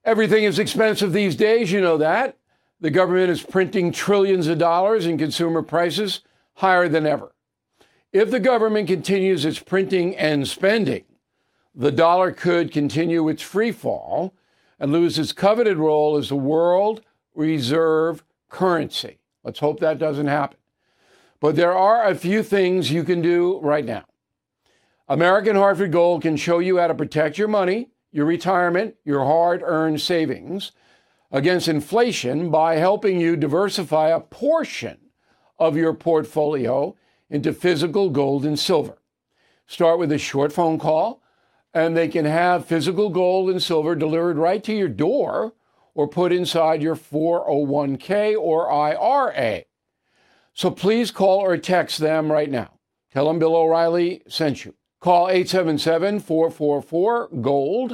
Everything is expensive these days, you know that. The government is printing trillions of dollars and consumer prices higher than ever. If the government continues its printing and spending, the dollar could continue its free fall and lose its coveted role as the world reserve currency. Let's hope that doesn't happen. But there are a few things you can do right now. American Hartford Gold can show you how to protect your money, your retirement, your hard-earned savings against inflation by helping you diversify a portion of your portfolio into physical gold and silver. Start with a short phone call, and they can have physical gold and silver delivered right to your door or put inside your 401k or IRA. So please call or text them right now. Tell them Bill O'Reilly sent you. Call 877-444-GOLD,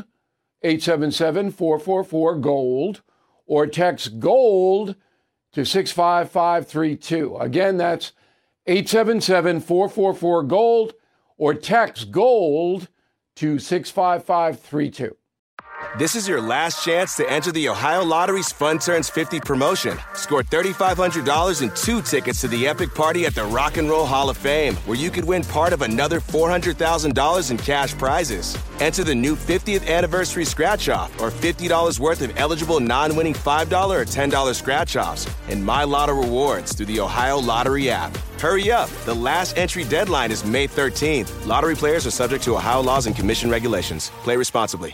877-444-GOLD, or text GOLD to 65532. Again, that's 877-444-GOLD, or text GOLD to 65532. This is your last chance to enter the Ohio Lottery's Fun Turns 50 promotion. Score $3,500 and 2 tickets to the epic party at the Rock and Roll Hall of Fame, where you could win part of another $400,000 in cash prizes. Enter the new 50th anniversary scratch-off or $50 worth of eligible non-winning $5 or $10 scratch-offs and My Lotto rewards through the Ohio Lottery app. Hurry up. The last entry deadline is May 13th. Lottery players are subject to Ohio laws and commission regulations. Play responsibly.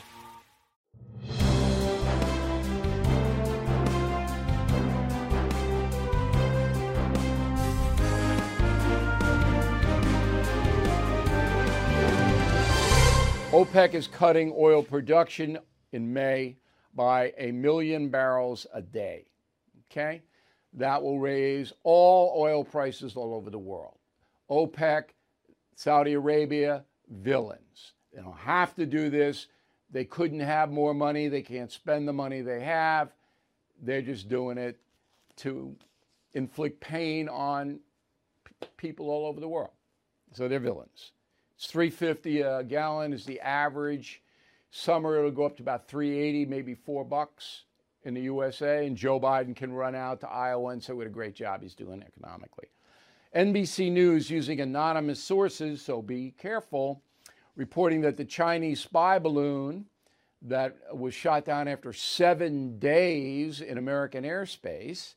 OPEC is cutting oil production in May by 1 million barrels a day. Okay? That will raise all oil prices all over the world. OPEC, Saudi Arabia, villains. They don't have to do this. They couldn't have more money. They can't spend the money they have. They're just doing it to inflict pain on people all over the world. So they're villains. It's $3.50 a gallon is the average. Summer it'll go up to about $3.80, maybe $4 in the USA, and Joe Biden can run out to Iowa and say what a great job he's doing economically. NBC News, using anonymous sources, so be careful, reporting that the Chinese spy balloon that was shot down after 7 days in American airspace,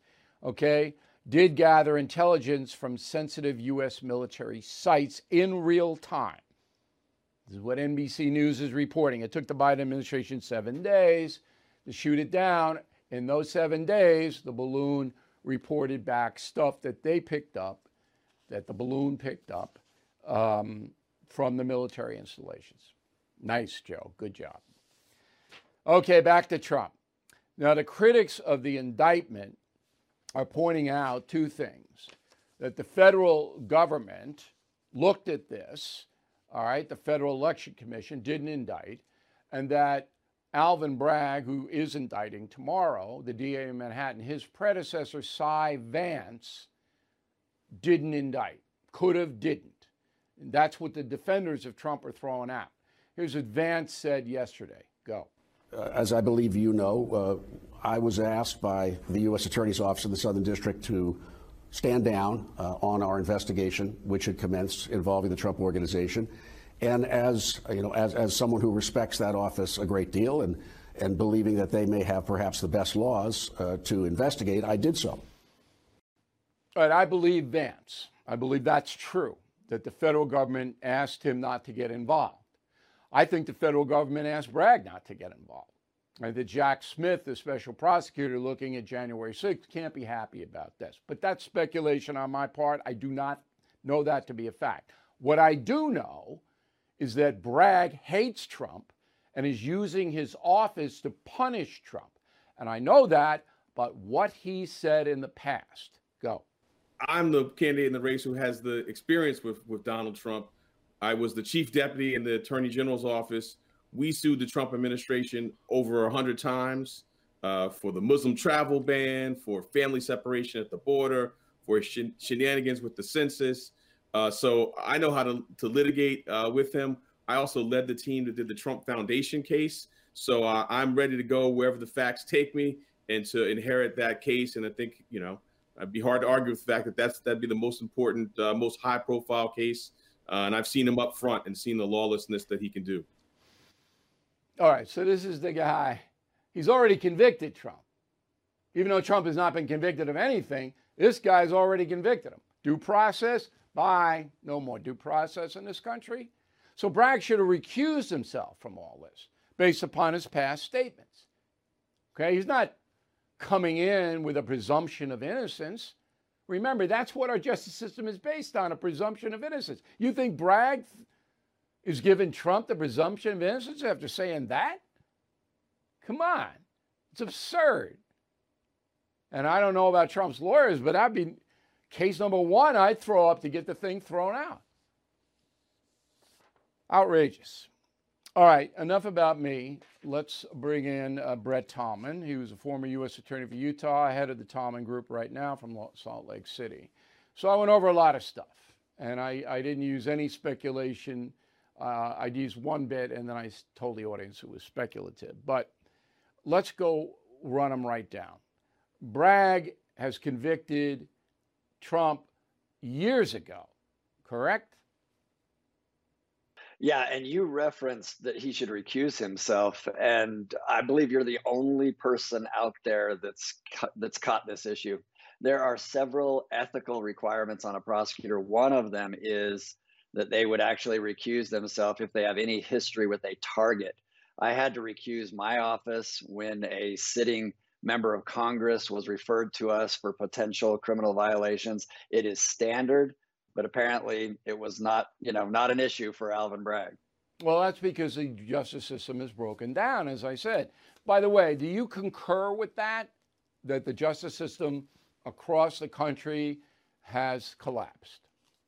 did gather intelligence from sensitive U.S. military sites in real time. This is what NBC News is reporting. It took the Biden administration 7 days to shoot it down. In those 7 days, the balloon reported back stuff that they picked up, that the balloon picked up from the military installations. Nice, Joe. Good job. Okay, back to Trump. Now, the critics of the indictment are pointing out two things. That the federal government looked at this, the Federal Election Commission didn't indict, and that Alvin Bragg, who is indicting tomorrow, the DA in Manhattan, his predecessor, Cy Vance, didn't indict. Could have, didn't. And that's what the defenders of Trump are throwing out. Here's what Vance said yesterday. Go. As I believe you know, I was asked by the U.S. Attorney's Office in the Southern District to stand down on our investigation, which had commenced involving the Trump Organization. And as someone who respects that office a great deal and believing that they may have perhaps the best laws to investigate, I did so. All right, I believe Vance. I believe that's true, that the federal government asked him not to get involved. I think the federal government asked Bragg not to get involved. That Jack Smith, the special prosecutor looking at January 6th, can't be happy about this. But that's speculation on my part. I do not know that to be a fact. What I do know is that Bragg hates Trump and is using his office to punish Trump. And I know that, but what he said in the past. Go. I'm the candidate in the race who has the experience with Donald Trump. I was the chief deputy in the Attorney General's office. We sued the Trump administration over 100 times for the Muslim travel ban, for family separation at the border, for shenanigans with the census. So I know how to litigate with him. I also led the team that did the Trump Foundation case So I'm ready to go wherever the facts take me and to inherit that case. And I think, it'd be hard to argue with the fact that that'd be the most important, most high profile case. And I've seen him up front and seen the lawlessness that he can do. All right, so this is the guy. He's already convicted Trump. Even though Trump has not been convicted of anything, this guy's already convicted him. Due process? Bye. No more due process in this country. So Bragg should have recused himself from all this based upon his past statements. Okay, he's not coming in with a presumption of innocence. Remember, that's what our justice system is based on, a presumption of innocence. You think Bragg is giving Trump the presumption of innocence after saying that? Come on. It's absurd. And I don't know about Trump's lawyers, but that'd be case number one I'd throw up to get the thing thrown out. Outrageous. All right, enough about me. Let's bring in Brett Tallman. He was a former U.S. Attorney for Utah, head of the Tallman Group right now from Salt Lake City. So I went over a lot of stuff, and I didn't use any speculation. I used one bit, and then I told the audience it was speculative. But let's go run them right down. Bragg has convicted Trump years ago, correct? Yeah, and you referenced that he should recuse himself, and I believe you're the only person out there that's caught this issue. There are several ethical requirements on a prosecutor. One of them is that they would actually recuse themselves if they have any history with a target. I had to recuse my office when a sitting member of Congress was referred to us for potential criminal violations. It is standard, but apparently it was not, not an issue for Alvin Bragg. Well, that's because the justice system is broken down, as I said. By the way, do you concur with that the justice system across the country has collapsed?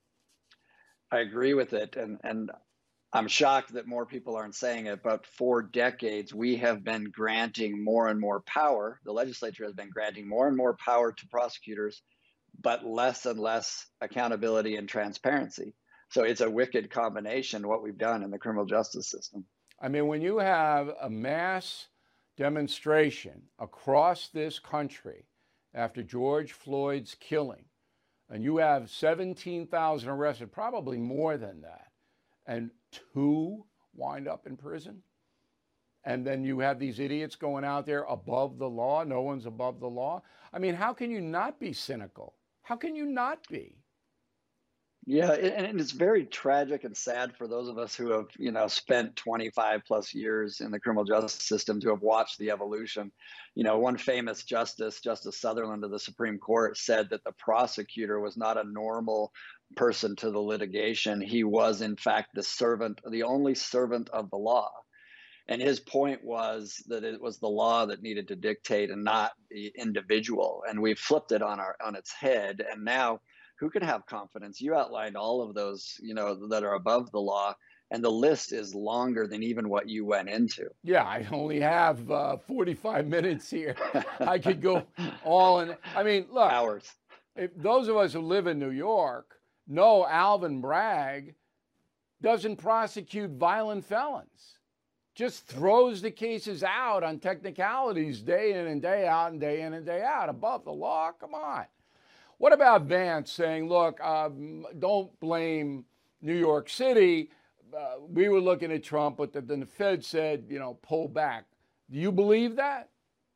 I agree with it. And I'm shocked that more people aren't saying it, but for decades, we have been granting more and more power. The legislature has been granting more and more power to prosecutors, but less and less accountability and transparency. So it's a wicked combination, what we've done in the criminal justice system. I mean, when you have a mass demonstration across this country after George Floyd's killing, and you have 17,000 arrested, probably more than that, and 2 wind up in prison, and then you have these idiots going out there above the law. No one's above the law. I mean, how can you not be cynical? How can you not be? Yeah, and it's very tragic and sad for those of us who have, spent 25 plus years in the criminal justice system to have watched the evolution. One famous justice, Justice Sutherland of the Supreme Court, said that the prosecutor was not a normal person to the litigation. He was, in fact, the only servant of the law. And his point was that it was the law that needed to dictate and not the individual. And we flipped it on its head. And now, who can have confidence? You outlined all of those, that are above the law, and the list is longer than even what you went into. Yeah, I only have 45 minutes here. I could go all in. I mean, look, hours. If those of us who live in New York know Alvin Bragg doesn't prosecute violent felons, just throws the cases out on technicalities day in and day out and day in and day out above the law. Come on. What about Vance saying, look, don't blame New York City. We were looking at Trump, but then the Fed said, pull back. Do you believe that?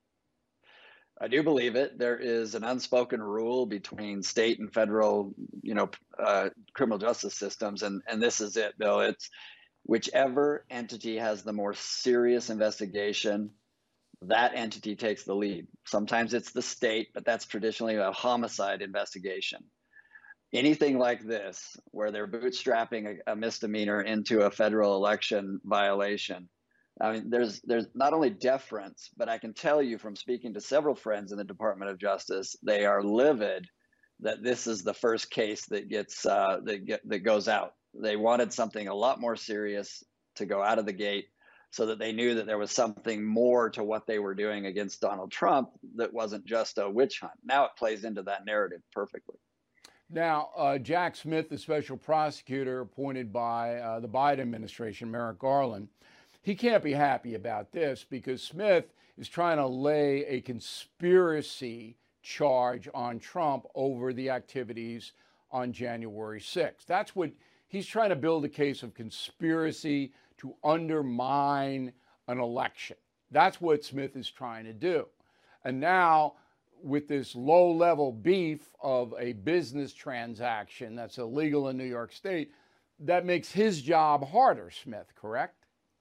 I do believe it. There is an unspoken rule between state and federal, criminal justice systems. And this is it, Bill. It's whichever entity has the more serious investigation, that entity takes the lead. Sometimes it's the state, but that's traditionally a homicide investigation. Anything like this, where they're bootstrapping a misdemeanor into a federal election violation, I mean, there's not only deference, but I can tell you from speaking to several friends in the Department of Justice, they are livid that this is the first case that gets that goes out. They wanted something a lot more serious to go out of the gate, so that they knew that there was something more to what they were doing against Donald Trump that wasn't just a witch hunt. Now it plays into that narrative perfectly. Now, Jack Smith, the special prosecutor appointed by the Biden administration, Merrick Garland, he can't be happy about this because Smith is trying to lay a conspiracy charge on Trump over the activities on January 6th. That's what he's trying to build, a case of conspiracy to undermine an election. That's what Smith is trying to do. And now, with this low-level beef of a business transaction that's illegal in New York State, that makes his job harder, Smith, correct?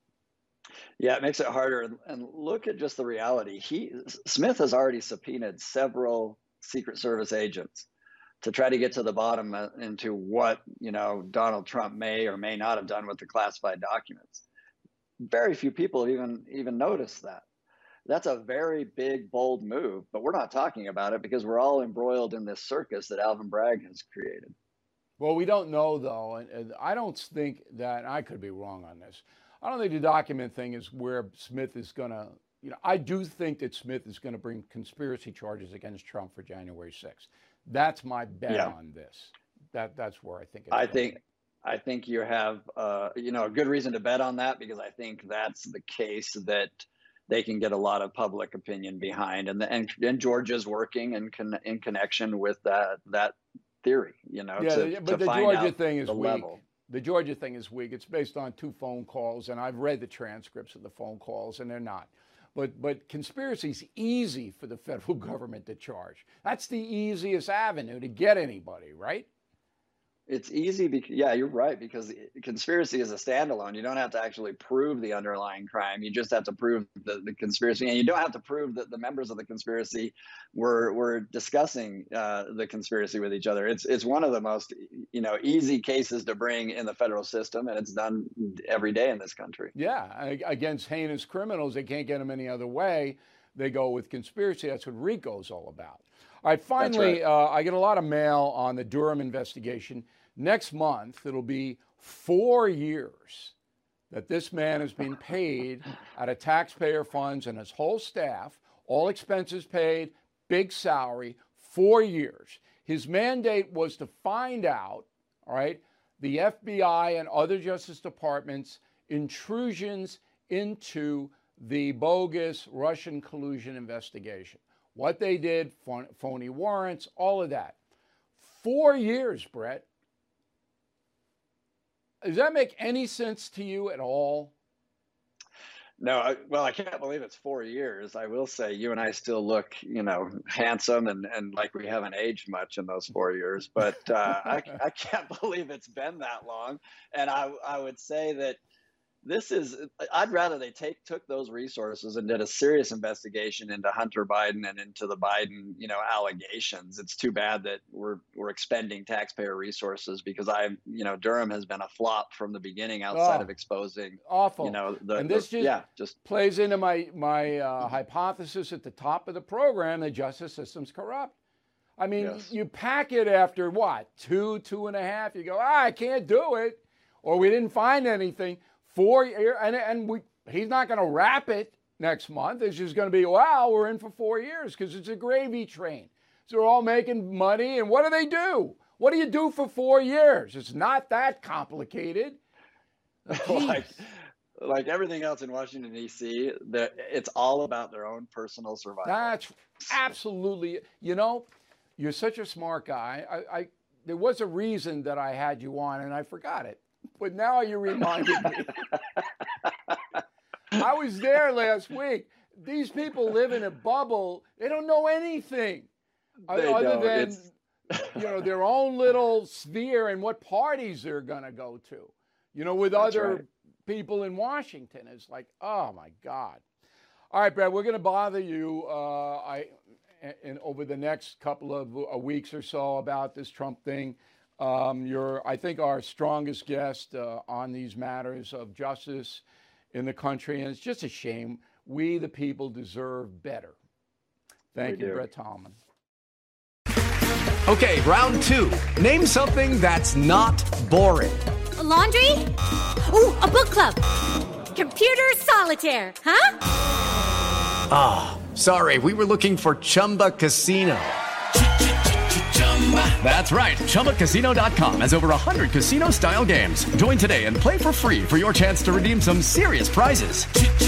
Yeah, it makes it harder. And look at just the reality. Smith has already subpoenaed several Secret Service agents to try to get to the bottom into what, Donald Trump may or may not have done with the classified documents. Very few people even noticed that. That's a very big, bold move, but we're not talking about it because we're all embroiled in this circus that Alvin Bragg has created. Well, we don't know, though, and I don't think that, I could be wrong on this, I don't think the document thing is where Smith is going to, I do think that Smith is going to bring conspiracy charges against Trump for January 6th. That's my bet on this. That's where I think it's I think you have, a good reason to bet on that, because I think that's the case that they can get a lot of public opinion behind, and Georgia's working in connection with that theory, but the Georgia thing is weak. The Georgia thing is weak. It's based on 2 phone calls, and I've read the transcripts of the phone calls, and they're not. But conspiracy is easy for the federal government to charge. That's the easiest avenue to get anybody, right? It's easy because, you're right, because conspiracy is a standalone. You don't have to actually prove the underlying crime. You just have to prove the conspiracy, and you don't have to prove that the members of the conspiracy were discussing the conspiracy with each other. It's one of the most easy cases to bring in the federal system, and it's done every day in this country. Yeah, against heinous criminals, they can't get them any other way. They go with conspiracy. That's what RICO's all about. All right, finally, I get a lot of mail on the Durham investigation. Next month, it'll be 4 years that this man has been paid out of taxpayer funds, and his whole staff, all expenses paid, big salary, 4 years. His mandate was to find out, all right, the FBI and other Justice Departments intrusions into the bogus Russian collusion investigation. What they did, phony warrants, all of that. 4 years, Brett. Does that make any sense to you at all? No, I can't believe it's 4 years. I will say you and I still look, handsome and like we haven't aged much in those 4 years. But I can't believe it's been that long. And I would say that I'd rather they took those resources and did a serious investigation into Hunter Biden and into the Biden, allegations. It's too bad that we're expending taxpayer resources, because Durham has been a flop from the beginning outside of exposing. Awful. And this just plays into my hypothesis at the top of the program, the justice system's corrupt. I mean, You pack it after what, 2.5, you go, I can't do it, or we didn't find anything. 4 years, and he's not going to wrap it next month. It's just going to be, we're in for 4 years, because it's a gravy train. So they're all making money, and what do? What do you do for 4 years? It's not that complicated. Like everything else in Washington, D.C., it's all about their own personal survival. That's absolutely, you're such a smart guy. There was a reason that I had you on, and I forgot it. But now you reminded me. I was there last week. These people live in a bubble. They don't know anything other than their own little sphere and what parties they're going to go to. With other people in Washington. It's like, oh, my God. All right, Brad, we're going to bother you over the next couple of weeks or so about this Trump thing. You're, I think, our strongest guest on these matters of justice in the country, and it's just a shame. We, the people, deserve better. Thank you, Brett Tallman. Okay, round 2. Name something that's not boring. A laundry? Ooh, a book club. Computer solitaire, huh? Ah, sorry, we were looking for Chumba Casino. That's right. ChumbaCasino.com has over 100 casino-style games. Join today and play for free for your chance to redeem some serious prizes.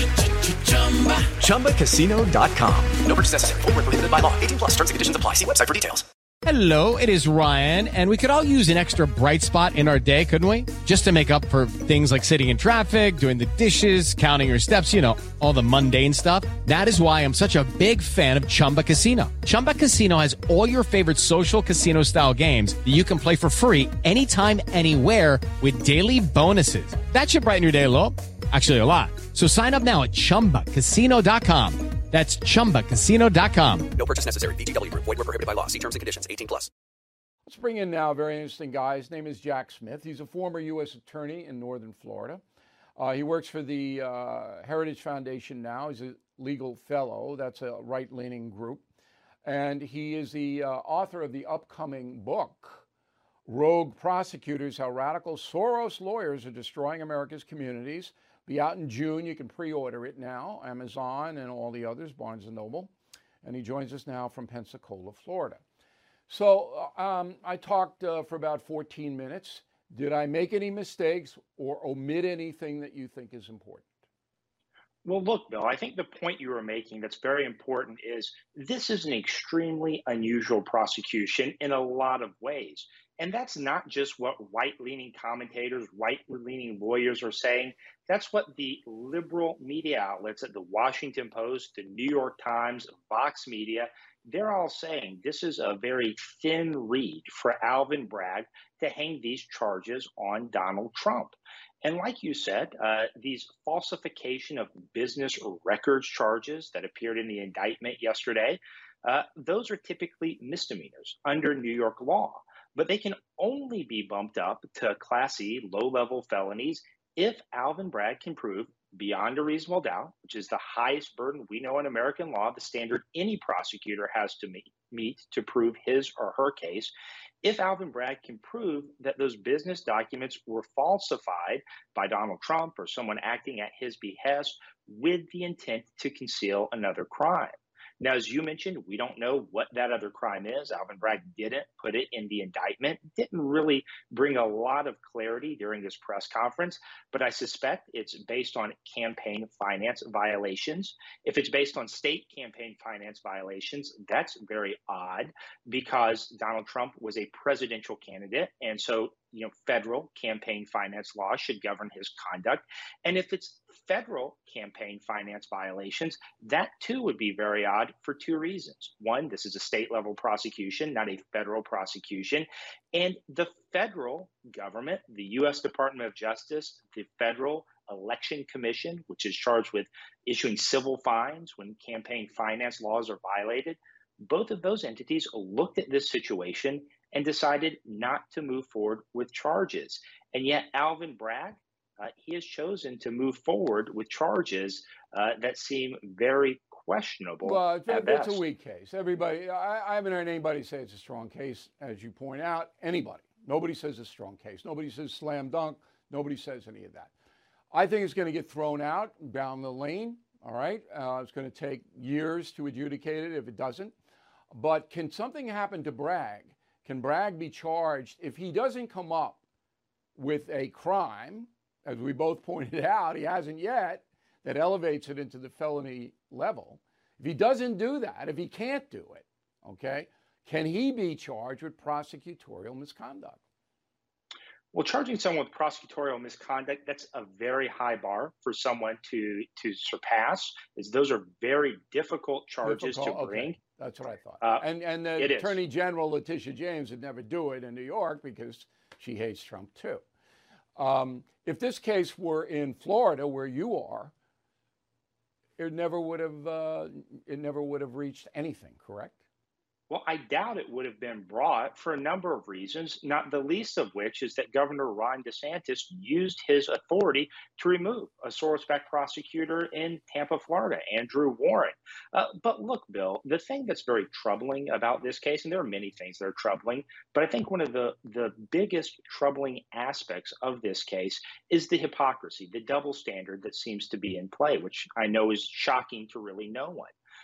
ChumbaCasino.com. No purchase necessary. Void where prohibited by law. 18 plus. Terms and conditions apply. See website for details. Hello, it is Ryan, and we could all use an extra bright spot in our day, couldn't we? Just to make up for things like sitting in traffic, doing the dishes, counting your steps, all the mundane stuff. That is why I'm such a big fan of Chumba Casino. Chumba Casino has all your favorite social casino-style games that you can play for free anytime, anywhere with daily bonuses. That should brighten your day a little. Actually, a lot. So sign up now at ChumbaCasino.com. That's ChumbaCasino.com. No purchase necessary. VGW Group. Void where prohibited by law. See terms and conditions. 18 plus. Let's bring in now a very interesting guy. His name is Jack Smith. He's a former U.S. attorney in Northern Florida. He works for the Heritage Foundation now. He's a legal fellow. That's a right-leaning group. And he is the author of the upcoming book, Rogue Prosecutors, How Radical Soros Lawyers Are Destroying America's Communities. Be out in June. You can pre-order it now, Amazon and all the others, Barnes & Noble. And he joins us now from Pensacola, Florida. So I talked for about 14 minutes. Did I make any mistakes or omit anything that you think is important? Well, look, Bill, I think the point you were making that's very important is this is an extremely unusual prosecution in a lot of ways. And that's not just what right-leaning commentators, right-leaning lawyers are saying. That's what the liberal media outlets at the Washington Post, the New York Times, Vox Media, they're all saying this is a very thin reed for Alvin Bragg to hang these charges on Donald Trump. And like you said, these falsification of business records charges that appeared in the indictment yesterday, those are typically misdemeanors under New York law. But they can only be bumped up to Class E, low-level felonies if Alvin Bragg can prove beyond a reasonable doubt, which is the highest burden we know in American law, the standard any prosecutor has to meet to prove his or her case. If Alvin Bragg can prove that those business documents were falsified by Donald Trump or someone acting at his behest with the intent to conceal another crime. Now, as you mentioned, we don't know what that other crime is. Alvin Bragg didn't put it in the indictment, didn't really bring a lot of clarity during this press conference, but I suspect it's based on campaign finance violations. If it's based on state campaign finance violations, that's very odd because Donald Trump was a presidential candidate. And so, federal campaign finance law should govern his conduct. And if it's federal campaign finance violations, that too would be very odd for two reasons. One, this is a state level prosecution, not a federal prosecution. And the federal government, the U.S. Department of Justice, the Federal Election Commission, which is charged with issuing civil fines when campaign finance laws are violated, both of those entities looked at this situation and decided not to move forward with charges. And yet Alvin Bragg, he has chosen to move forward with charges that seem very questionable. Well, it's a weak case. I haven't heard anybody say it's a strong case, as you point out. Anybody. Nobody says it's a strong case. Nobody says slam dunk. Nobody says any of that. I think it's going to get thrown out down the lane. All right. It's going to take years to adjudicate it if it doesn't. But can something happen to Bragg? Can Bragg be charged if he doesn't come up with a crime, as we both pointed out, he hasn't yet, that elevates it into the felony level? If he doesn't do that, if he can't do it, okay, can he be charged with prosecutorial misconduct? Well, charging someone with prosecutorial misconduct, that's a very high bar for someone to surpass, as those are very difficult charges to bring. Okay. That's what I thought. And the Attorney General, Letitia James, would never do it in New York because she hates Trump too. If this case were in Florida, where you are, it never would have reached anything, correct? Well, I doubt it would have been brought for a number of reasons, not the least of which is that Governor Ron DeSantis used his authority to remove a Soros-backed prosecutor in Tampa, Florida, Andrew Warren. But look, Bill, the thing that's very troubling about this case, and there are many things that are troubling, but I think one of the biggest troubling aspects of this case is the hypocrisy, the double standard that seems to be in play, which I know is shocking to really no one.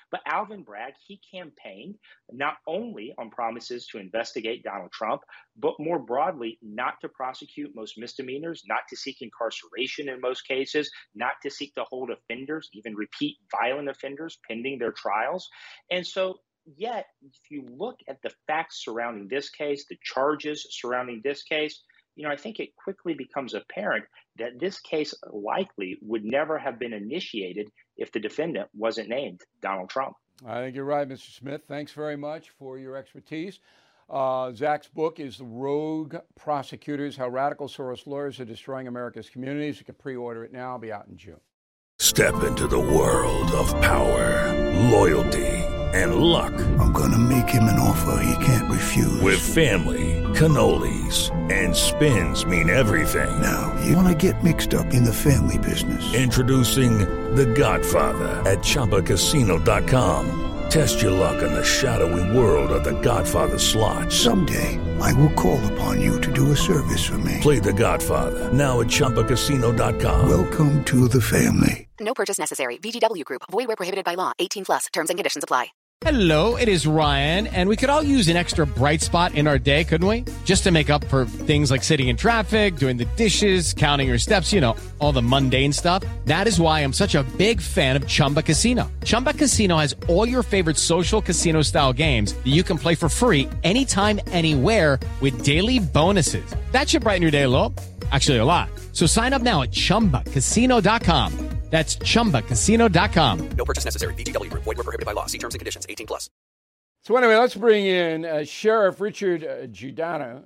But Alvin Bragg, he campaigned not only on promises to investigate Donald Trump, but more broadly, not to prosecute most misdemeanors, not to seek incarceration in most cases, not to seek to hold offenders, even repeat violent offenders, pending their trials. And so, yet, if you look at the facts surrounding this case, the charges surrounding this case, I think it quickly becomes apparent that this case likely would never have been initiated if the defendant wasn't named Donald Trump. I think you're right, Mr. Smith. Thanks very much for your expertise. Zach's book is The Rogue Prosecutors, How Radical Soros Lawyers Are Destroying America's Communities. You can pre-order it now. It'll be out in June. Step into the world of power, loyalty, and luck. I'm going to make him an offer he can't refuse. With family, cannolis, and spins mean everything. Now, you want to get mixed up in the family business. Introducing The Godfather at ChumbaCasino.com. Test your luck in the shadowy world of The Godfather slot. Someday, I will call upon you to do a service for me. Play The Godfather now at ChumbaCasino.com. Welcome to the family. No purchase necessary. VGW Group. Void where prohibited by law. 18+. Terms and conditions apply. Hello, it is Ryan, and we could all use an extra bright spot in our day, couldn't we? Just to make up for things like sitting in traffic, doing the dishes, counting your steps, all the mundane stuff. That is why I'm such a big fan of Chumba Casino. Chumba Casino has all your favorite social casino-style games that you can play for free anytime, anywhere with daily bonuses. That should brighten your day a little. Actually, a lot. So sign up now at ChumbaCasino.com. That's ChumbaCasino.com. No purchase necessary. VGW Group. Void where prohibited by law. See terms and conditions. 18+. So anyway, let's bring in Sheriff Richard Giardino.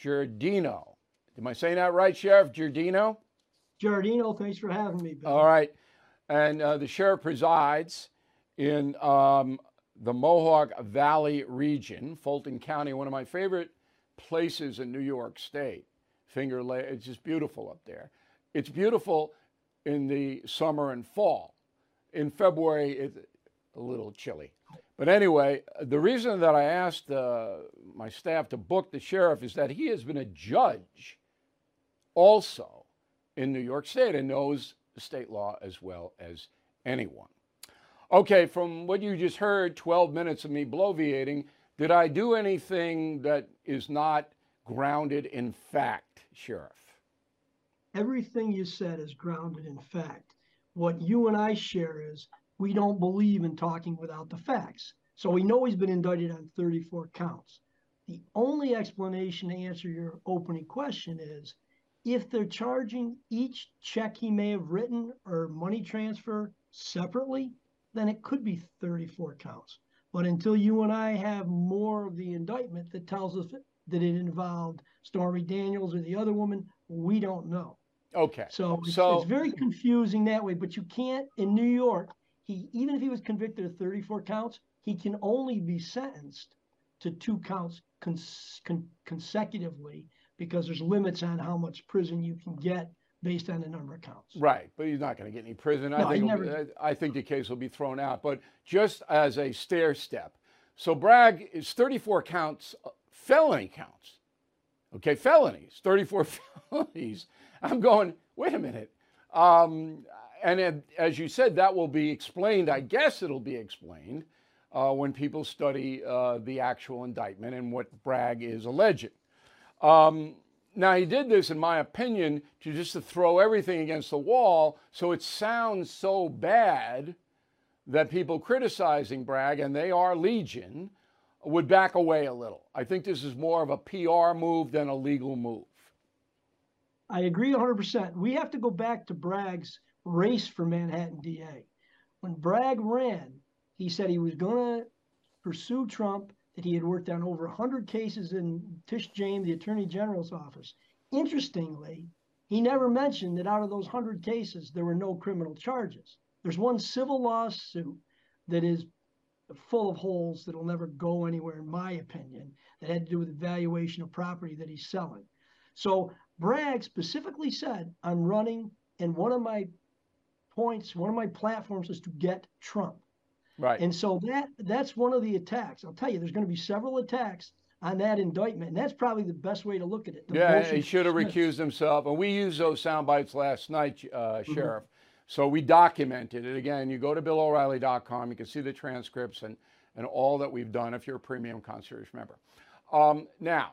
Am I saying that right, Sheriff Giardino? Giardino, thanks for having me, Bill. All right. And the sheriff presides in the Mohawk Valley region, Fulton County, one of my favorite places in New York State. Finger Lake, it's just beautiful up there. It's beautiful in the summer and fall. In February, it's a little chilly. But anyway, the reason that I asked my staff to book the sheriff is that he has been a judge also in New York State and knows the state law as well as anyone. Okay, from what you just heard, 12 minutes of me bloviating, did I do anything that is not grounded in fact, Sheriff? Everything you said is grounded in fact. What you and I share is we don't believe in talking without the facts. So we know he's been indicted on 34 counts. The only explanation to answer your opening question is if they're charging each check he may have written or money transfer separately, then it could be 34 counts. But until you and I have more of the indictment that tells us that it involved Stormy Daniels or the other woman, we don't know. Okay. So it's very confusing that way, but you can't, in New York, even if he was convicted of 34 counts, he can only be sentenced to 2 counts consecutively because there's limits on how much prison you can get based on the number of counts. Right, but he's not going to get any prison. No, I think the case will be thrown out. But just as a stair step, so Bragg is 34 counts, felony counts. Okay, felonies, 34 felonies. I'm going, wait a minute. And as you said, that will be explained. I guess it'll be explained when people study the actual indictment and what Bragg is alleging. Now, he did this, in my opinion, to throw everything against the wall so it sounds so bad that people criticizing Bragg, and they are legion, would back away a little. I think this is more of a PR move than a legal move. I agree 100%. We have to go back to Bragg's race for Manhattan DA. When Bragg ran, he said he was going to pursue Trump, that he had worked on over 100 cases in Tish James, the Attorney General's office. Interestingly, he never mentioned that out of those 100 cases, there were no criminal charges. There's one civil lawsuit that is full of holes that will never go anywhere, in my opinion, that had to do with the valuation of property that he's selling. So Bragg specifically said, I'm running, and one of my points, one of my platforms is to get Trump. Right. And so that's one of the attacks. I'll tell you, there's going to be several attacks on that indictment, and that's probably the best way to look at it. Yeah, he should have recused himself. And we used those sound bites last night, Sheriff. So we documented it. Again, you go to BillO'Reilly.com. You can see the transcripts and all that we've done if you're a premium concierge member. Now,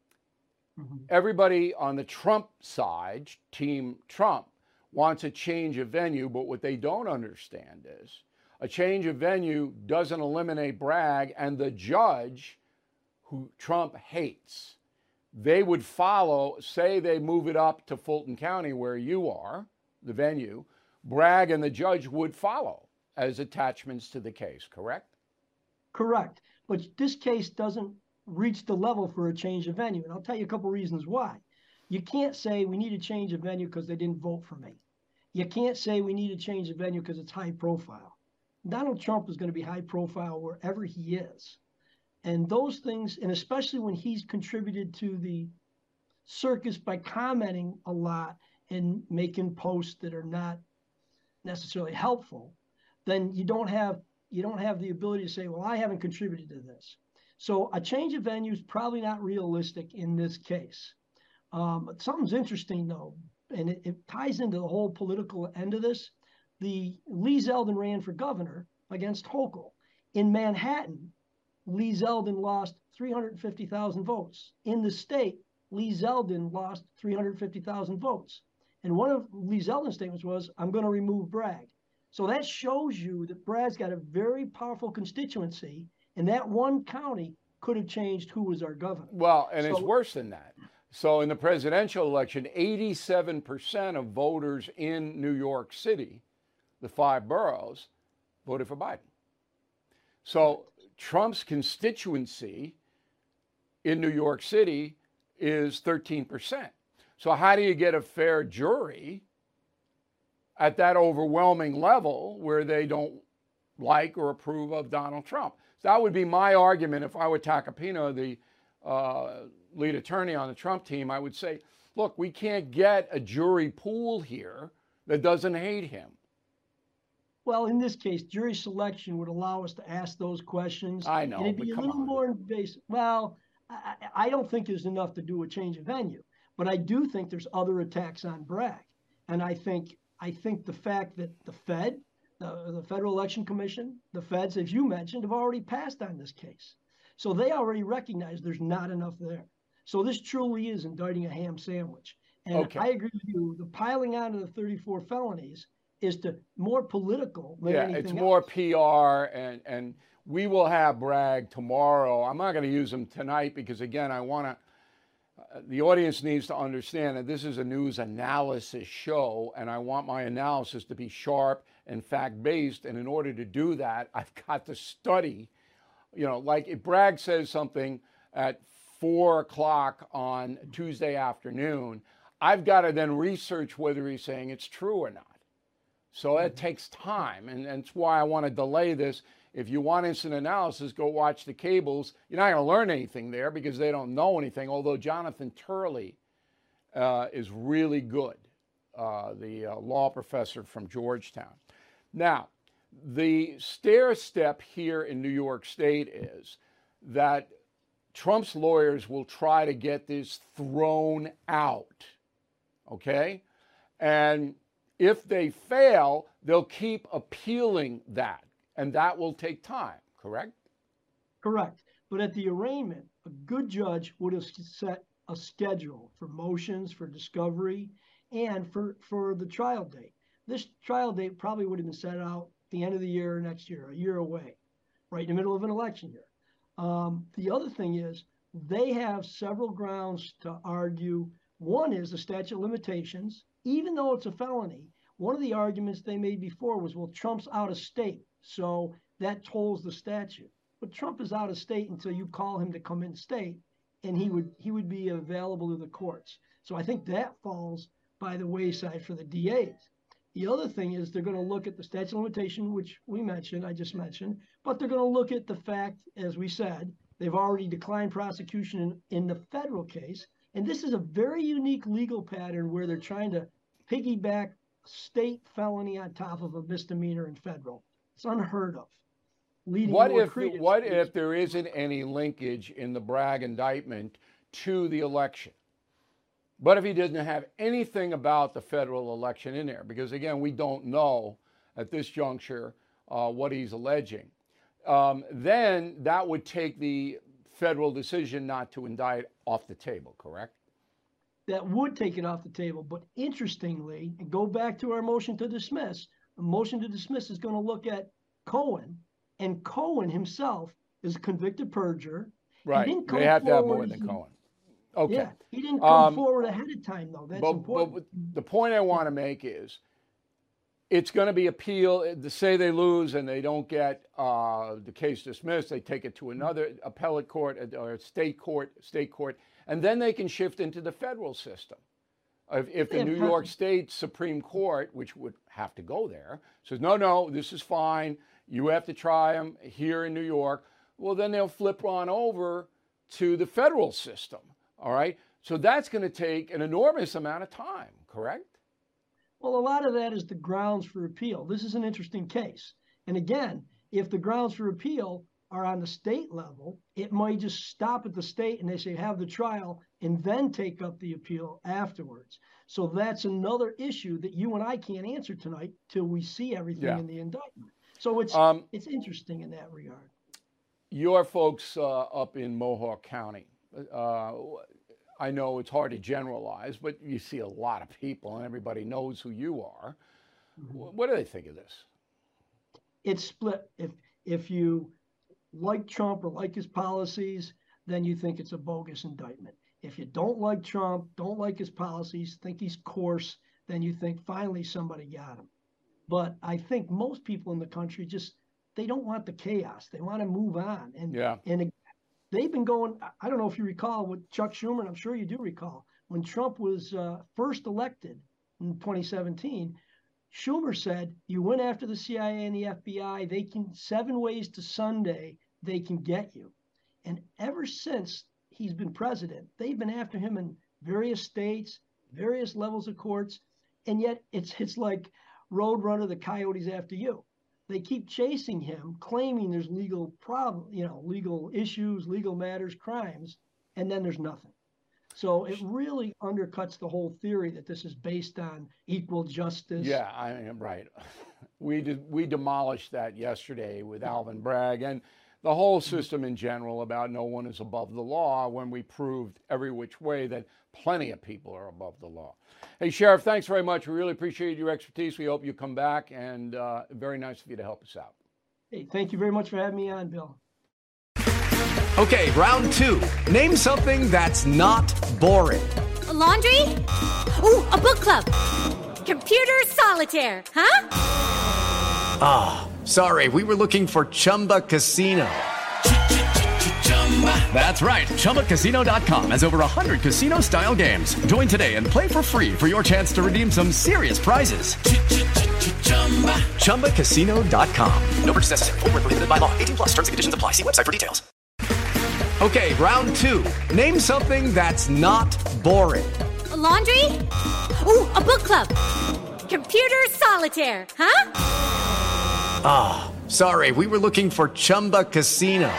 everybody on the Trump side, Team Trump, wants a change of venue, but what they don't understand is a change of venue doesn't eliminate Bragg and the judge who Trump hates. They would follow, say they move it up to Fulton County where you are, the venue, Bragg and the judge would follow as attachments to the case, correct? Correct. But this case doesn't reach the level for a change of venue. And I'll tell you a couple reasons why. You can't say we need a change of venue because they didn't vote for me. You can't say we need a change of venue because it's high profile. Donald Trump is going to be high profile wherever he is. And those things, and especially when he's contributed to the circus by commenting a lot and making posts that are not necessarily helpful, then you don't have the ability to say, well, I haven't contributed to this. So a change of venue is probably not realistic in this case. Something's interesting though, and it ties into the whole political end of this. Lee Zeldin ran for governor against Hochul. In Manhattan, Lee Zeldin lost 350,000 votes. In the state, Lee Zeldin lost 350,000 votes. And one of Lee Zeldin's statements was, I'm going to remove Bragg. So that shows you that Bragg's got a very powerful constituency, and that one county could have changed who was our governor. Well, and it's worse than that. So in the presidential election, 87% of voters in New York City, the 5 boroughs, voted for Biden. So Trump's constituency in New York City is 13%. So how do you get a fair jury at that overwhelming level where they don't like or approve of Donald Trump? So that would be my argument if I were Tacopina, the lead attorney on the Trump team. I would say, look, we can't get a jury pool here that doesn't hate him. Well, in this case, jury selection would allow us to ask those questions. I know, and it'd be a little more invasive. Well, I don't think there's enough to do a change of venue, but I do think there's other attacks on Bragg. And I think the fact that the Federal Election Commission, the feds, as you mentioned, have already passed on this case. So they already recognize there's not enough there. So this truly is indicting a ham sandwich. And I agree with you. The piling on of the 34 felonies is more political than anything it's else. more PR, and we will have Bragg tomorrow. I'm not going to use him tonight because, again, the audience needs to understand that this is a news analysis show, and I want my analysis to be sharp and fact-based, and in order to do that, I've got to study. Like if Bragg says something at 4 o'clock on Tuesday afternoon, I've got to then research whether he's saying it's true or not. So that takes time, and that's why I want to delay this. If you want instant analysis, go watch the cables. You're not going to learn anything there because they don't know anything, although Jonathan Turley is really good, the law professor from Georgetown. Now, the stair step here in New York State is that Trump's lawyers will try to get this thrown out, okay? And if they fail, they'll keep appealing that, and that will take time, correct? Correct. But at the arraignment, a good judge would have set a schedule for motions, for discovery, and for the trial date. This trial date probably would have been set out at the end of the year next year, a year away, right in the middle of an election year. The other thing is they have several grounds to argue. One is the statute of limitations. Even though it's a felony, one of the arguments they made before was, well, Trump's out of state, so that tolls the statute. But Trump is out of state until you call him to come in state, and he would be available to the courts. So I think that falls by the wayside for the DAs. The other thing is they're going to look at the statute of limitation, which I just mentioned, but they're going to look at the fact, as we said, they've already declined prosecution in the federal case. And this is a very unique legal pattern where they're trying to piggyback state felony on top of a misdemeanor in federal. It's unheard of. What if there isn't any linkage in the Bragg indictment to the election? But if he doesn't have anything about the federal election in there, because again, we don't know at this juncture what he's alleging, then that would take the federal decision not to indict off the table, correct? That would take it off the table. But interestingly, and go back to our motion to dismiss, a motion to dismiss is going to look at Cohen, and Cohen himself is a convicted perjurer. Right. They have to have more than Cohen. Okay. Yeah, he didn't come forward ahead of time, though. That's important. But the point I want to make is it's going to be appealed. To say they lose and they don't get the case dismissed, they take it to another appellate court or state court, and then they can shift into the federal system. If the New York State Supreme Court, which would have to go there, says, no, this is fine, you have to try them here in New York, well, then they'll flip on over to the federal system, all right? So that's going to take an enormous amount of time, correct? Well, a lot of that is the grounds for appeal. This is an interesting case. And again, if the grounds for appeal are on the state level, it might just stop at the state and they say have the trial and then take up the appeal afterwards. So that's another issue that you and I can't answer tonight till we see everything in the indictment. So it's interesting in that regard. Your folks up in Mohawk County, I know it's hard to generalize, but you see a lot of people and everybody knows who you are. Mm-hmm. What do they think of this? It's split. If you like Trump or like his policies, then you think it's a bogus indictment. If you don't like Trump, don't like his policies, think he's coarse, then you think finally somebody got him. But I think most people in the country they don't want the chaos. They want to move on. And they've been going, I don't know if you recall with Chuck Schumer, and I'm sure you do recall, when Trump was first elected in 2017, Schumer said, you went after the CIA and the FBI, they can 7 ways to Sunday, they can get you. And ever since he's been president, they've been after him in various states, various levels of courts. And yet it's like Roadrunner, the coyotes after you. They keep chasing him, claiming there's legal legal issues, legal matters, crimes, and then there's nothing. So it really undercuts the whole theory that this is based on equal justice. Yeah, I am right. We demolished that yesterday with Alvin Bragg and the whole system in general about no one is above the law when we proved every which way that plenty of people are above the law. Hey, Sheriff, thanks very much. We really appreciate your expertise. We hope you come back, and very nice of you to help us out. Hey, thank you very much for having me on, Bill. Okay, round 2. Name something that's not boring. A laundry? Ooh, a book club. Computer solitaire, huh? Ah, sorry, we were looking for Chumba Casino. That's right. ChumbaCasino.com has over 100 casino-style games. Join today and play for free for your chance to redeem some serious prizes. ChumbaCasino.com. No purchase necessary. Void where prohibited by law. 18+. Terms and conditions apply. See website for details. Okay, round 2. Name something that's not boring. A laundry? Ooh, a book club. Computer solitaire, huh? Ah, sorry, we were looking for Chumba Casino.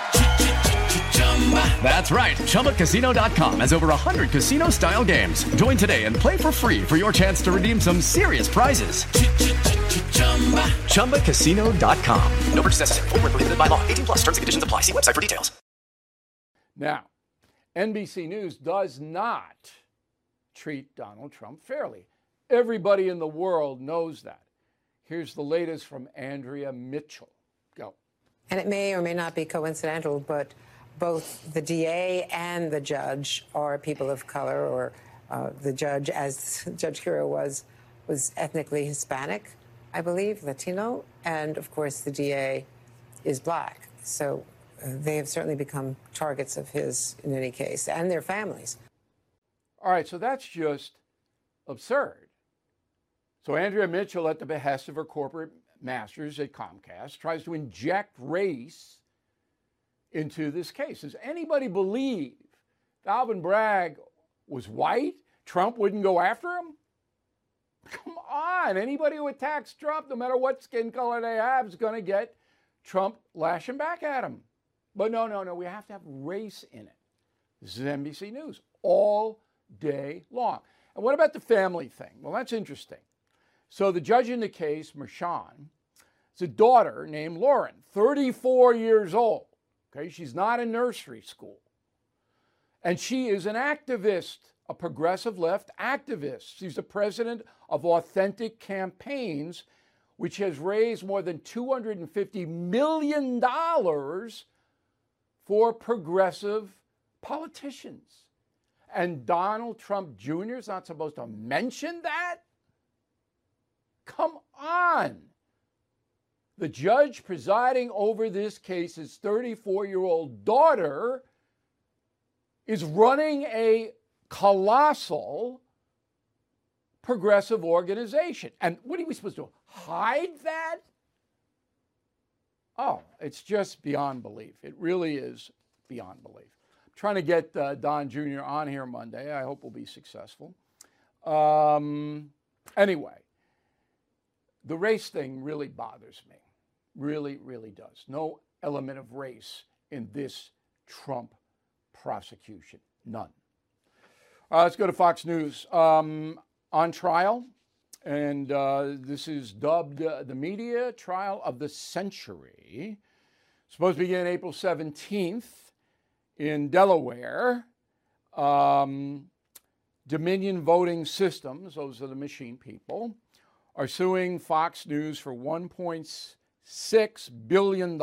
That's right. ChumbaCasino.com has over 100 casino-style games. Join today and play for free for your chance to redeem some serious prizes. ChumbaCasino.com. No purchase necessary. Void where prohibited by law. 18+. Terms and conditions apply. See website for details. Now, NBC News does not treat Donald Trump fairly. Everybody in the world knows that. Here's the latest from Andrea Mitchell. Go. And it may or may not be coincidental, but both the DA and the judge are people of color, or the judge, as Judge Kiro was ethnically Hispanic, I believe, Latino, and of course the DA is black. So they have certainly become targets of his in any case, and their families. All right, so that's just absurd. So Andrea Mitchell, at the behest of her corporate masters at Comcast, tries to inject race into this case. Does anybody believe if Alvin Bragg was white, Trump wouldn't go after him? Come on. Anybody who attacks Trump, no matter what skin color they have, is going to get Trump lashing back at him. But no. We have to have race in it. This is NBC News. All day long. And what about the family thing? Well, that's interesting. So the judge in the case, Merchan, is a daughter named Lauren, 34 years old. Okay, she's not in nursery school. And she is an activist, a progressive left activist. She's the president of Authentic Campaigns, which has raised more than $250 million for progressive politicians. And Donald Trump Jr. is not supposed to mention that? Come on. The judge presiding over this case's 34-year-old daughter is running a colossal progressive organization. And what are we supposed to do? Hide that? Oh, it's just beyond belief. It really is beyond belief. I'm trying to get Don Jr. on here Monday. I hope we'll be successful. Anyway, the race thing really bothers me. Really, really does. No element of race in this Trump prosecution. None. Let's go to Fox News. On trial, and this is dubbed the media trial of the century. Supposed to begin April 17th in Delaware. Dominion Voting Systems, those are the machine people, are suing Fox News for $1.6 billion.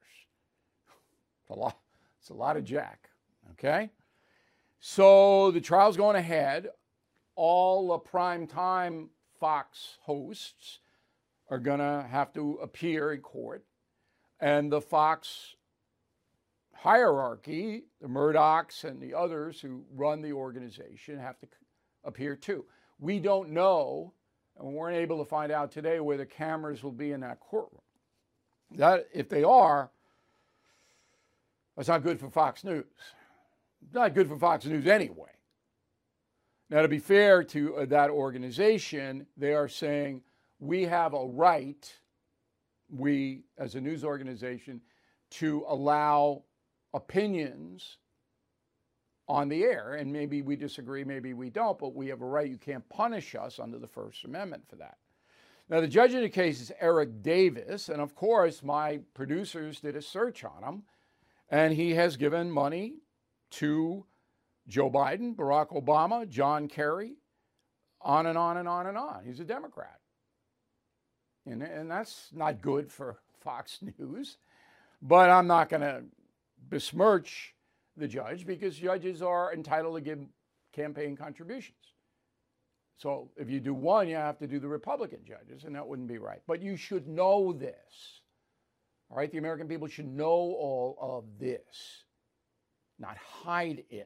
It's a lot of jack, okay? So the trial's going ahead. All the primetime Fox hosts are going to have to appear in court. And the Fox hierarchy, the Murdochs and the others who run the organization, have to appear too. We don't know, and we weren't able to find out today, where the cameras will be in that courtroom. That, if they are, that's not good for Fox News. It's not good for Fox News anyway. Now, to be fair to that organization, they are saying we have a right, we as a news organization, to allow opinions on the air. And maybe we disagree, maybe we don't, but we have a right. You can't punish us under the First Amendment for that. Now, the judge in the case is Eric Davis. And of course, my producers did a search on him. And he has given money to Joe Biden, Barack Obama, John Kerry, on and on and on and on. He's a Democrat. And that's not good for Fox News. But I'm not going to besmirch the judge, because judges are entitled to give campaign contributions. So if you do one, you have to do the Republican judges, and that wouldn't be right. But you should know this. All right? The American people should know all of this, not hide it.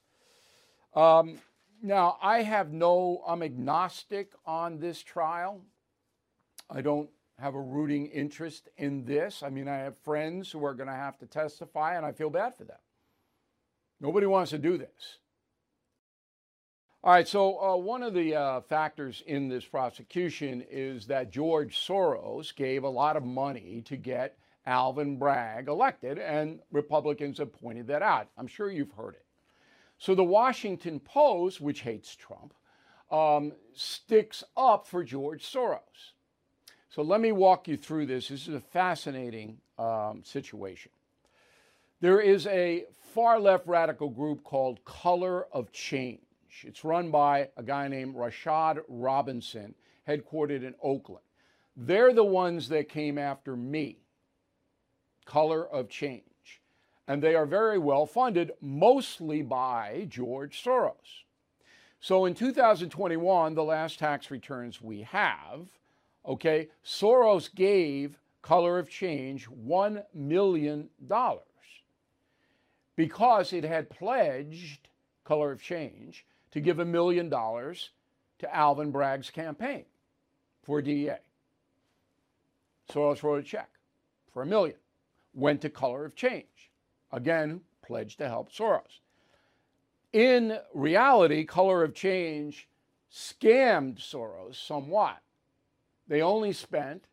Now, I'm agnostic on this trial. I don't have a rooting interest in this. I mean, I have friends who are going to have to testify, and I feel bad for them. Nobody wants to do this. All right, so one of the factors in this prosecution is that George Soros gave a lot of money to get Alvin Bragg elected, and Republicans have pointed that out. I'm sure you've heard it. So the Washington Post, which hates Trump, sticks up for George Soros. So let me walk you through this. This is a fascinating situation. There is a far-left radical group called Color of Change. It's run by a guy named Rashad Robinson, headquartered in Oakland. They're the ones that came after me, Color of Change. And they are very well funded, mostly by George Soros. So in 2021, the last tax returns we have, okay, Soros gave Color of Change $1 million because it had pledged, Color of Change, to give $1 million to Alvin Bragg's campaign for DEA. Soros wrote a check for $1 million, went to Color of Change, again, pledged to help Soros. In reality, Color of Change scammed Soros somewhat. They only spent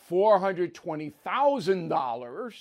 $420,000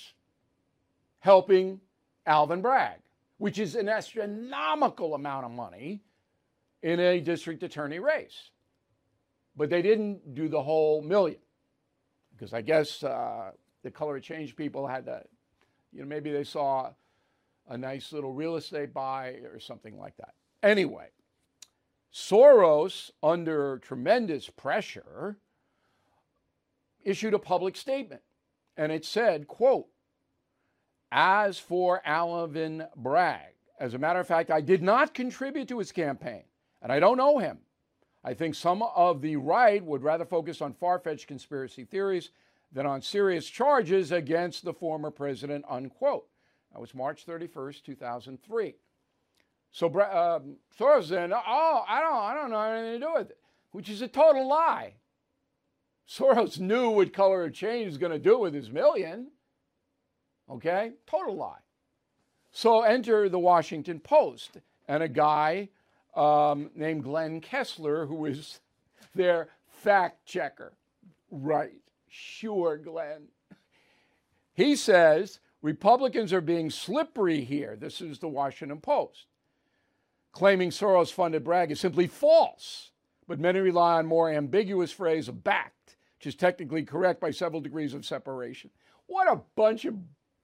helping Alvin Bragg, which is an astronomical amount of money in a district attorney race. But they didn't do the whole million because I guess the color of change people had to, maybe they saw a nice little real estate buy or something like that. Anyway, Soros, under tremendous pressure, issued a public statement. And it said, quote, "As for Alvin Bragg, as a matter of fact, I did not contribute to his campaign, and I don't know him. I think some of the right would rather focus on far-fetched conspiracy theories than on serious charges against the former president," unquote. That was March 31st, 2003. So Soros said, "Oh, I don't know anything to do with it," which is a total lie. Soros knew what color of change was going to do with his million. Okay? Total lie. So enter the Washington Post and a guy named Glenn Kessler, who is their fact checker. Right. Sure, Glenn. He says Republicans are being slippery here. This is the Washington Post. Claiming Soros funded Bragg is simply false, but many rely on more ambiguous phrase of backed, which is technically correct by several degrees of separation. What a bunch of...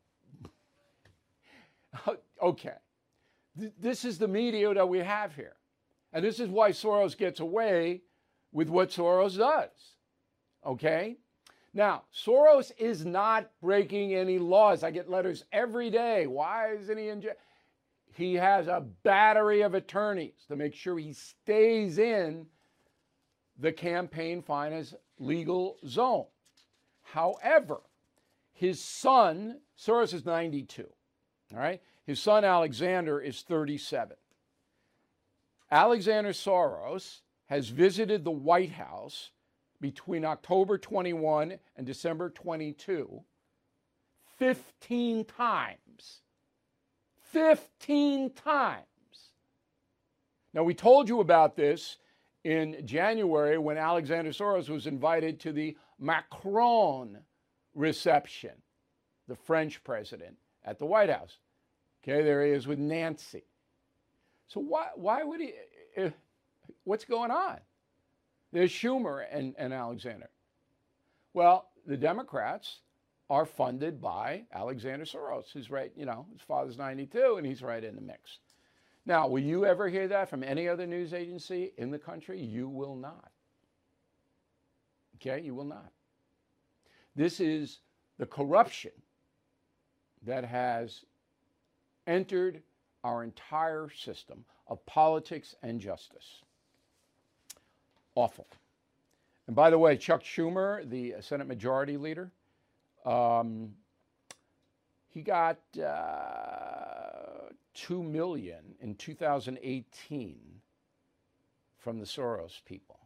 Okay. This is the media that we have here. And this is why Soros gets away with what Soros does. Okay? Now, Soros is not breaking any laws. I get letters every day. Why isn't he in jail? He has a battery of attorneys to make sure he stays in the campaign finance legal zone. However, his son, Soros is 92, all right? His son, Alexander, is 37. Alexander Soros has visited the White House between October 21 and December 22 15 times. 15 times. Now, we told you about this in January when Alexander Soros was invited to the Macron reception, the French president, at the White House. Okay, there he is with Nancy. So why would he, what's going on? There's Schumer and Alexander. Well, the Democrats are funded by Alexander Soros, who's right, his father's 92 and he's right in the mix. Now, will you ever hear that from any other news agency in the country? You will not. Okay, you will not. This is the corruption that has entered our entire system of politics and justice. Awful. And by the way, Chuck Schumer, the Senate Majority Leader, he got $2 million in 2018 from the Soros people.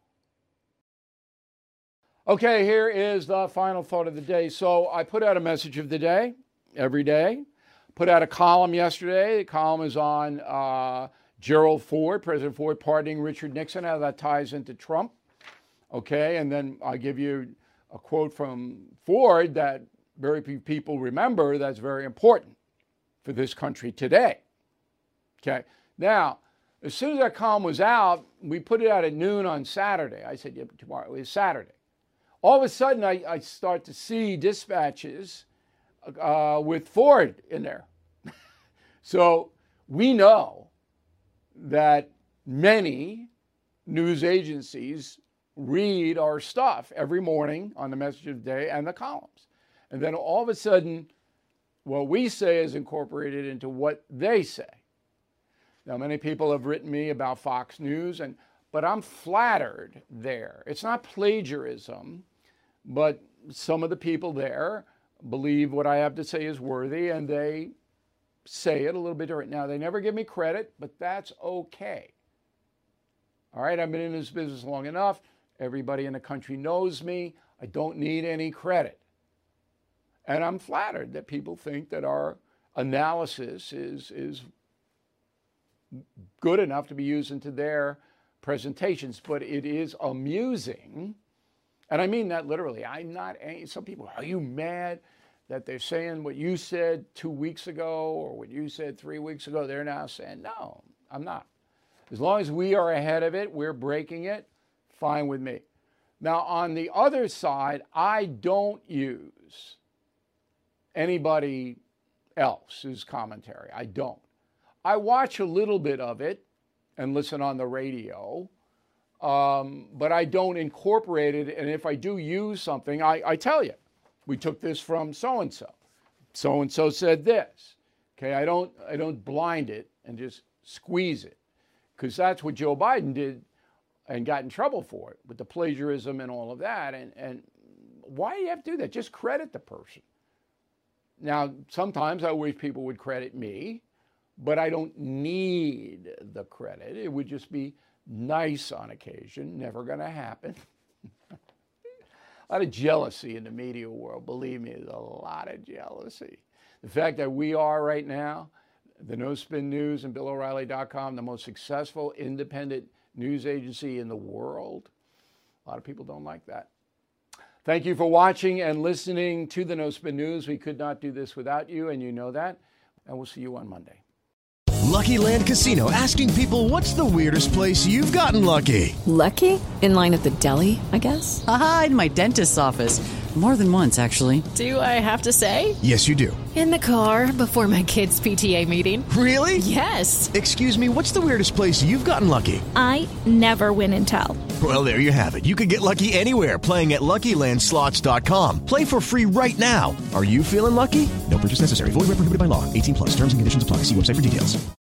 Okay, here is the final thought of the day. So I put out a message of the day every day. Put out a column yesterday. The column is on Gerald Ford, President Ford pardoning Richard Nixon, how that ties into Trump. Okay, and then I give you a quote from Ford that very few people remember that's very important for this country today. Okay, now, as soon as that column was out, we put it out at noon on Saturday. I said, yeah, tomorrow is Saturday. All of a sudden, I start to see dispatches with Ford in there. So we know that many news agencies read our stuff every morning on the message of the day and the columns. And then all of a sudden, what we say is incorporated into what they say. Now, many people have written me about Fox News, but I'm flattered there. It's not plagiarism, but some of the people there believe what I have to say is worthy, and they say it a little bit different. Now, they never give me credit, but that's okay. All right, I've been in this business long enough. Everybody in the country knows me. I don't need any credit. And I'm flattered that people think that our analysis is good enough to be used into their presentations. But it is amusing, and I mean that literally. I'm not angry. Some people, are you mad that they're saying what you said 2 weeks ago or what you said 3 weeks ago? They're now saying, no, I'm not. As long as we are ahead of it, we're breaking it, fine with me. Now, on the other side, I don't use anybody else's commentary. I don't. I watch a little bit of it and listen on the radio, but I don't incorporate it. And if I do use something, I tell you, we took this from so-and-so. So-and-so said this. Okay, I don't blind it and just squeeze it, because that's what Joe Biden did and got in trouble for it with the plagiarism and all of that. And why do you have to do that? Just credit the person. Now, sometimes I wish people would credit me, but I don't need the credit. It would just be nice on occasion. Never going to happen. A lot of jealousy in the media world. Believe me, there's a lot of jealousy. The fact that we are right now, the No Spin News and BillO'Reilly.com, the most successful independent news agency in the world, a lot of people don't like that. Thank you for watching and listening to the No Spin News. We could not do this without you, and you know that. And we'll see you on Monday. Lucky Land Casino, asking people, what's the weirdest place you've gotten lucky? Lucky? In line at the deli, I guess? Aha, in my dentist's office. More than once, actually. Do I have to say? Yes, you do. In the car before my kids' PTA meeting. Really? Yes. Excuse me, what's the weirdest place you've gotten lucky? I never win and tell. Well, there you have it. You can get lucky anywhere, playing at LuckyLandSlots.com. Play for free right now. Are you feeling lucky? No purchase necessary. Void where prohibited by law. 18+. Terms and conditions apply. See website for details.